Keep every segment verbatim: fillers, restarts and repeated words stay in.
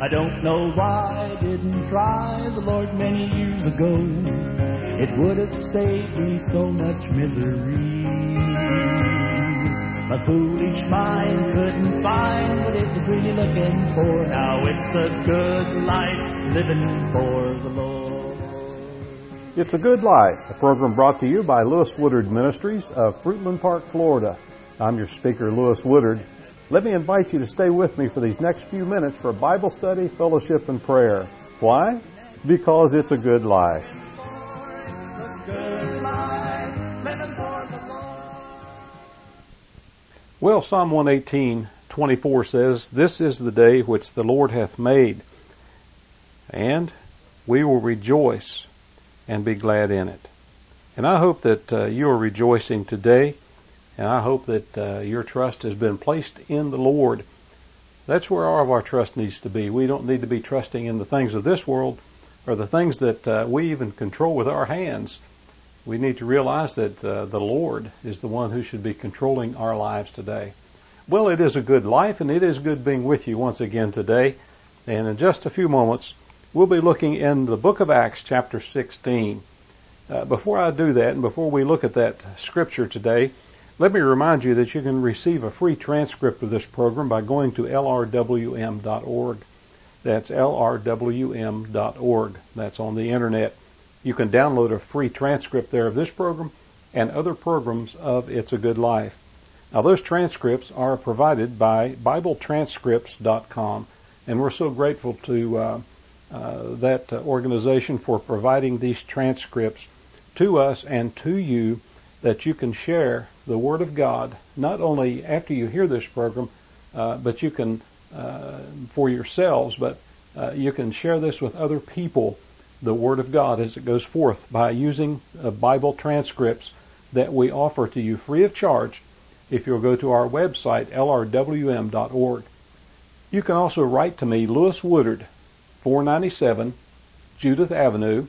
I don't know why I didn't try the Lord many years ago. It would have saved me so much misery. My foolish mind couldn't find what it was really looking for. Now it's a good life living for the Lord. It's a Good Life, a program brought to you by Lewis Woodard Ministries of Fruitland Park, Florida. I'm your speaker, Lewis Woodard. Let me invite you to stay with me for these next few minutes for Bible study, fellowship, and prayer. Why? Because it's a good life. Well, Psalm one eighteen, twenty-four says, "This is the day which the Lord hath made, and we will rejoice and be glad in it." And I hope that uh, you are rejoicing today, and I hope that uh, your trust has been placed in the Lord. That's where all of our trust needs to be. We don't need to be trusting in the things of this world or the things that uh, we even control with our hands. We need to realize that uh, the Lord is the one who should be controlling our lives today. Well, it is a good life, and it is good being with you once again today. And in just a few moments, we'll be looking in the book of Acts, chapter sixteen. Uh, before I do that, and before we look at that scripture today, let me remind you that you can receive a free transcript of this program by going to L R W M dot org. That's L R W M dot org. That's on the internet. You can download a free transcript there of this program and other programs of It's a Good Life. Now, those transcripts are provided by Bible Transcripts dot com, and we're so grateful to uh, uh, that uh, organization for providing these transcripts to us and to you, that you can share the Word of God, not only after you hear this program, uh, but you can, uh, for yourselves, but uh, you can share this with other people, the Word of God as it goes forth, by using uh, Bible transcripts that we offer to you free of charge if you'll go to our website, L R W M dot org. You can also write to me, Lewis Woodard, four ninety-seven Judith Avenue,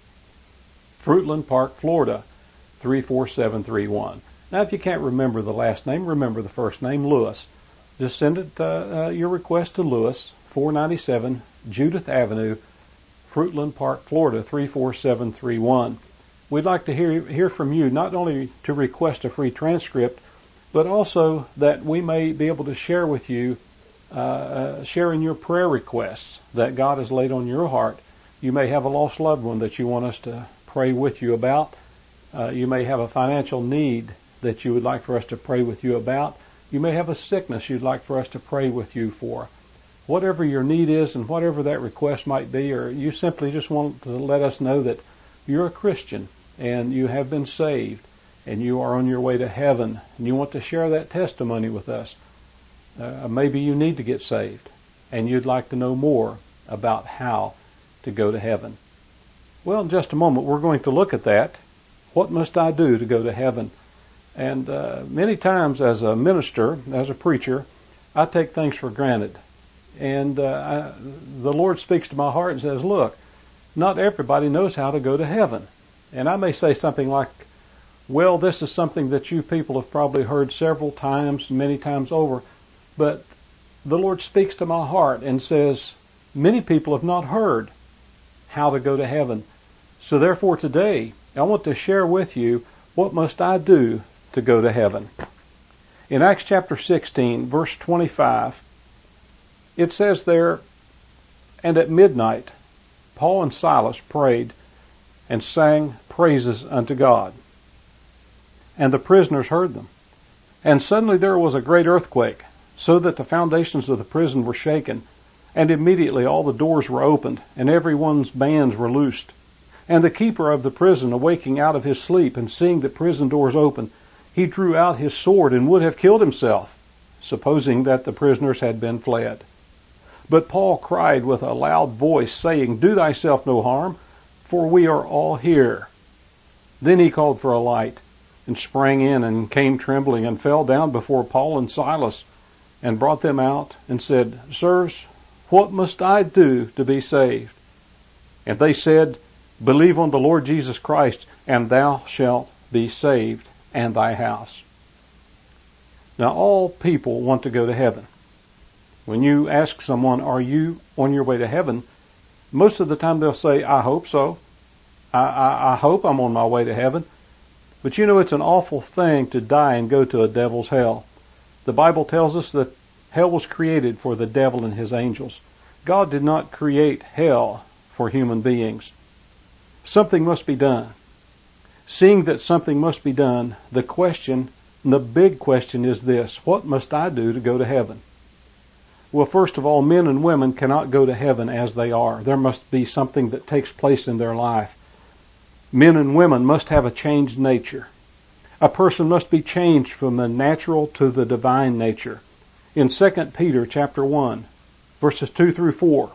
Fruitland Park, Florida, three four seven three one. Now, if you can't remember the last name, remember the first name, Lewis. Just send it uh, uh, your request to Lewis, four ninety-seven Judith Avenue, Fruitland Park, Florida, three four seven three one. We'd like to hear hear from you, not only to request a free transcript, but also that we may be able to share with you, uh, uh, sharing your prayer requests that God has laid on your heart. You may have a lost loved one that you want us to pray with you about. Uh, you may have a financial need that you would like for us to pray with you about. You may have a sickness you'd like for us to pray with you for. Whatever your need is and whatever that request might be, or you simply just want to let us know that you're a Christian and you have been saved and you are on your way to heaven and you want to share that testimony with us. Uh, maybe you need to get saved and you'd like to know more about how to go to heaven. Well, in just a moment, we're going to look at that. What must I do to go to heaven? And uh, many times as a minister, as a preacher, I take things for granted. And uh, I, the Lord speaks to my heart and says, look, not everybody knows how to go to heaven. And I may say something like, well, this is something that you people have probably heard several times, many times over. But the Lord speaks to my heart and says, many people have not heard how to go to heaven. So therefore today, I want to share with you, what must I do to go to heaven? In Acts chapter sixteen, verse twenty-five, it says there, "And at midnight, Paul and Silas prayed and sang praises unto God. And the prisoners heard them. And suddenly there was a great earthquake, so that the foundations of the prison were shaken. And immediately all the doors were opened, and every one's bands were loosed. And the keeper of the prison, awaking out of his sleep, and seeing the prison doors open, he drew out his sword and would have killed himself, supposing that the prisoners had been fled. But Paul cried with a loud voice, saying, Do thyself no harm, for we are all here. Then he called for a light, and sprang in, and came trembling, and fell down before Paul and Silas, and brought them out, and said, Sirs, what must I do to be saved? And they said, Believe on the Lord Jesus Christ, and thou shalt be saved, and thy house. Now all people want to go to heaven. When you ask someone, are you on your way to heaven? Most of the time they'll say, I hope so. I, I, I hope I'm on my way to heaven. But you know, it's an awful thing to die and go to a devil's hell. The Bible tells us that hell was created for the devil and his angels. God did not create hell for human beings. Something must be done. Seeing that something must be done, the question, the big question is this: what must I do to go to heaven? Well, first of all, men and women cannot go to heaven as they are. There must be something that takes place in their life. Men and women must have a changed nature. A person must be changed from the natural to the divine nature. In Second Peter chapter one, verses two through four,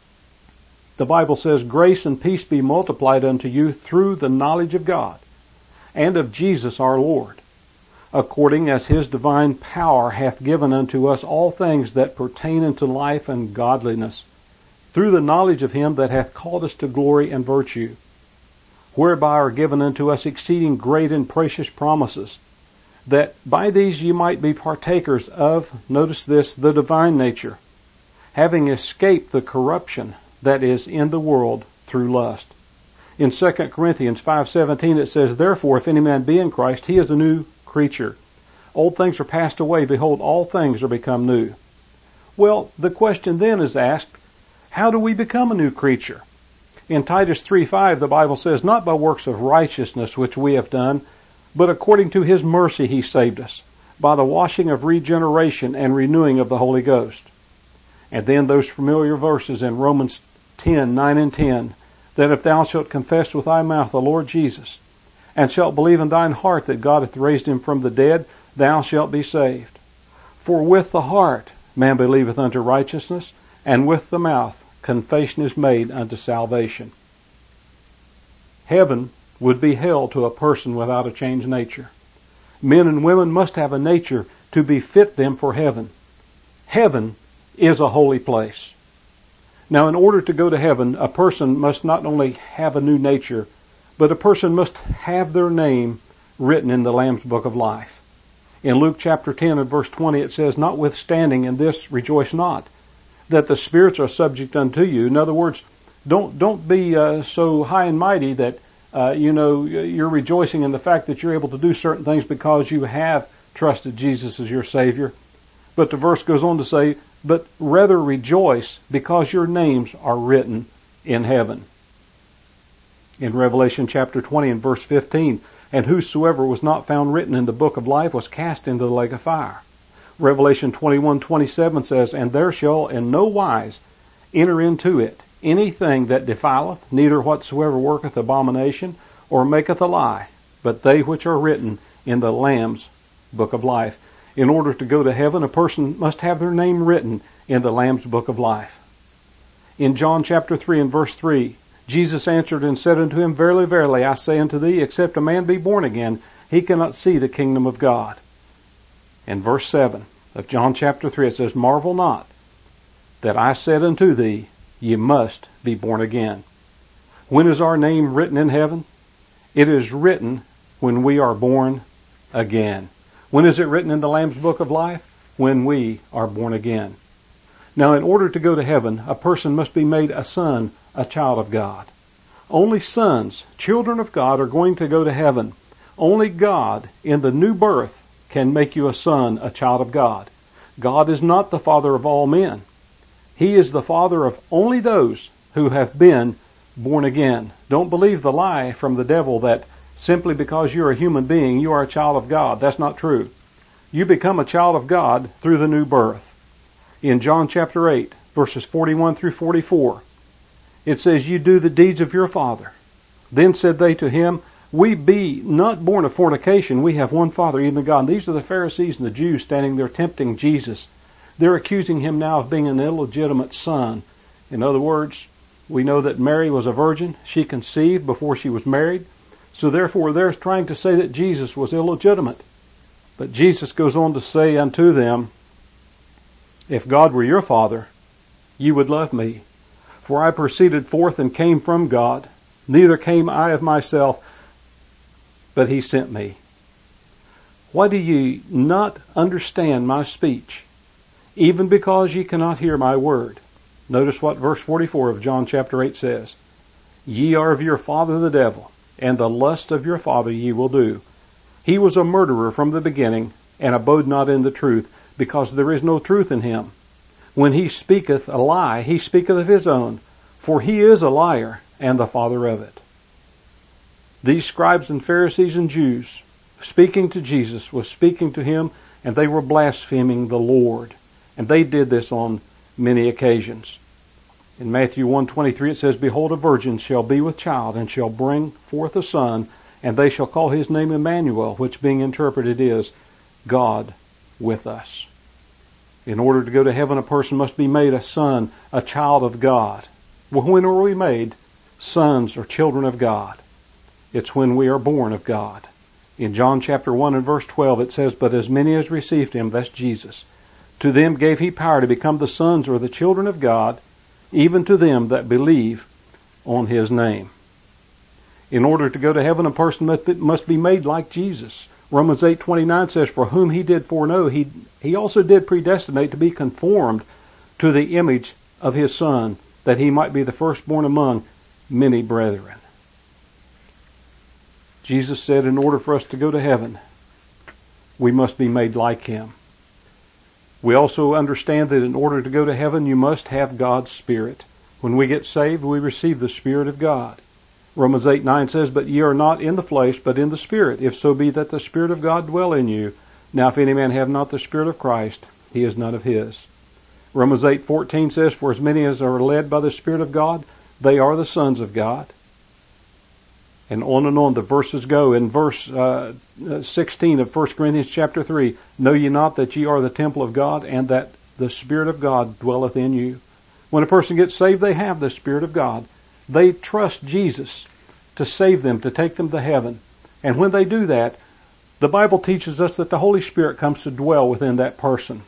the Bible says, grace and peace be multiplied unto you through the knowledge of God and of Jesus our Lord, according as his divine power hath given unto us all things that pertain unto life and godliness, through the knowledge of him that hath called us to glory and virtue, whereby are given unto us exceeding great and precious promises, that by these ye might be partakers of, notice this, the divine nature, having escaped the corruption that is in the world through lust. In Second Corinthians five seventeen it says, therefore if any man be in Christ, he is a new creature. Old things are passed away, behold, all things are become new. Well, the question then is asked, how do we become a new creature? In Titus three five, the Bible says, not by works of righteousness which we have done, but according to his mercy he saved us, by the washing of regeneration and renewing of the Holy Ghost. And then those familiar verses in Romans ten nine and ten, that if thou shalt confess with thy mouth the Lord Jesus, and shalt believe in thine heart that God hath raised him from the dead, thou shalt be saved. For with the heart man believeth unto righteousness, and with the mouth confession is made unto salvation. Heaven would be hell to a person without a changed nature. Men and women must have a nature to befit them for heaven. Heaven is a holy place. Now, in order to go to heaven, a person must not only have a new nature, but a person must have their name written in the Lamb's Book of Life. In Luke chapter ten and verse twenty it says, notwithstanding in this rejoice not, that the spirits are subject unto you. In other words, don't don't be uh, so high and mighty that uh, you know you're rejoicing in the fact that you're able to do certain things because you have trusted Jesus as your Savior. But the verse goes on to say, but rather rejoice because your names are written in heaven. In Revelation chapter twenty and verse fifteen, and whosoever was not found written in the book of life was cast into the lake of fire. Revelation twenty-one twenty-seven says, and there shall in no wise enter into it anything that defileth, neither whatsoever worketh abomination, or maketh a lie, but they which are written in the Lamb's Book of Life. In order to go to heaven, a person must have their name written in the Lamb's Book of Life. In John chapter three and verse three, Jesus answered and said unto him, verily, verily, I say unto thee, except a man be born again, he cannot see the kingdom of God. In verse seven of John chapter three, it says, marvel not that I said unto thee, ye must be born again. When is our name written in heaven? It is written when we are born again. When is it written in the Lamb's Book of Life? When we are born again. Now, in order to go to heaven, a person must be made a son, a child of God. Only sons, children of God, are going to go to heaven. Only God, in the new birth, can make you a son, a child of God. God is not the father of all men. He is the father of only those who have been born again. Don't believe the lie from the devil that simply because you're a human being, you are a child of God. That's not true. You become a child of God through the new birth. In John chapter eight, verses forty-one through forty-four, it says, you do the deeds of your father. Then said they to him, we be not born of fornication, we have one Father, even God. And these are the Pharisees and the Jews standing there tempting Jesus. They're accusing him now of being an illegitimate son. In other words, we know that Mary was a virgin. She conceived before she was married. So therefore they're trying to say that Jesus was illegitimate. But Jesus goes on to say unto them, if God were your Father, ye would love me. For I proceeded forth and came from God. Neither came I of myself, but he sent me. Why do ye not understand my speech? even because ye cannot hear my word. Notice what verse forty-four of John chapter eight says. Ye are of your father the devil, and the lust of your father ye will do. He was a murderer from the beginning, and abode not in the truth, because there is no truth in him. When he speaketh a lie, he speaketh of his own, for he is a liar, and the father of it. These scribes and Pharisees and Jews, speaking to Jesus, was speaking to him, and they were blaspheming the Lord. And they did this on many occasions. In Matthew one twenty-three it says, Behold, a virgin shall be with child, and shall bring forth a son, and they shall call his name Emmanuel, which being interpreted is, God with us. In order to go to heaven, a person must be made a son, a child of God. Well, when are we made sons or children of God? It's when we are born of God. In John chapter one and verse twelve it says, But as many as received him, that's Jesus, to them gave he power to become the sons or the children of God, even to them that believe on his name. In order to go to heaven, a person must be made like Jesus. Romans eight twenty-nine says, For whom he did foreknow, he, he also did predestinate to be conformed to the image of his Son, that he might be the firstborn among many brethren. Jesus said in order for us to go to heaven, we must be made like him. We also understand that in order to go to heaven, you must have God's Spirit. When we get saved, we receive the Spirit of God. Romans eight nine says, But ye are not in the flesh, but in the Spirit, if so be that the Spirit of God dwell in you. Now if any man have not the Spirit of Christ, he is none of his. Romans eight fourteen says, For as many as are led by the Spirit of God, they are the sons of God. And on and on the verses go. In verse uh, sixteen of First Corinthians chapter three, Know ye not that ye are the temple of God, and that the Spirit of God dwelleth in you? When a person gets saved, they have the Spirit of God. They trust Jesus to save them, to take them to heaven. And when they do that, the Bible teaches us that the Holy Spirit comes to dwell within that person.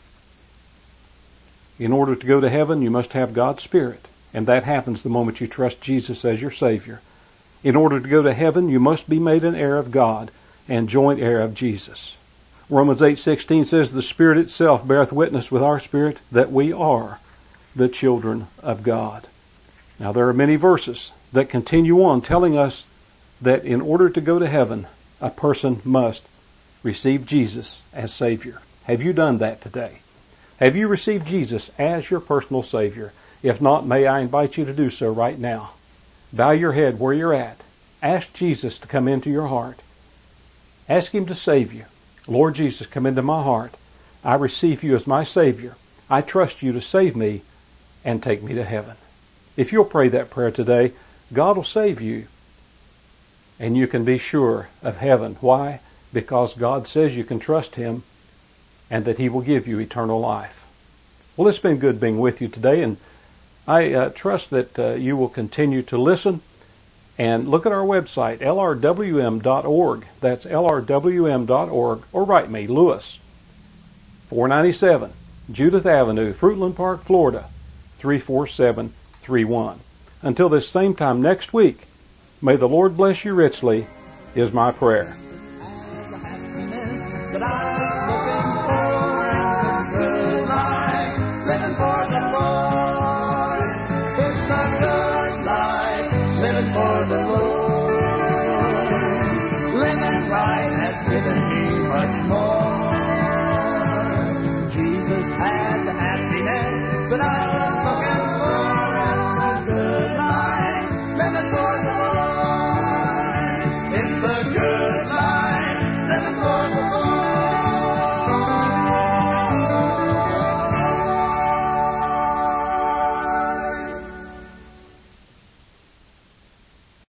In order to go to heaven, you must have God's Spirit. And that happens the moment you trust Jesus as your Savior. In order to go to heaven, you must be made an heir of God and joint heir of Jesus. Romans eight sixteen says, The Spirit itself beareth witness with our spirit that we are the children of God. Now there are many verses that continue on telling us that in order to go to heaven, a person must receive Jesus as Savior. Have you done that today? Have you received Jesus as your personal Savior? If not, may I invite you to do so right now. Bow your head where you're at. Ask Jesus to come into your heart. Ask him to save you. Lord Jesus, come into my heart. I receive you as my Savior. I trust you to save me and take me to heaven. If you'll pray that prayer today, God will save you. And you can be sure of heaven. Why? Because God says you can trust him and that he will give you eternal life. Well, it's been good being with you today, and I uh, trust that uh, you will continue to listen and look at our website, L R W M dot org. That's L R W M dot org. Or write me, Lewis, four ninety-seven Judith Avenue, Fruitland Park, Florida, three four seven three one. Until this same time next week, may the Lord bless you richly, is my prayer.